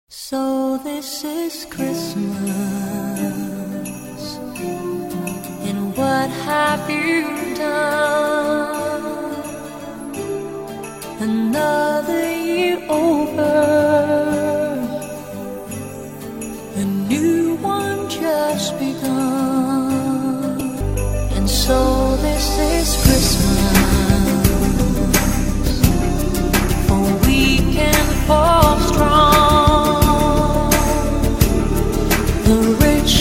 So this is Christmas, and what have you done? Another year over, a new one just begun. And so this is Christmas, for weak and for strong. The rich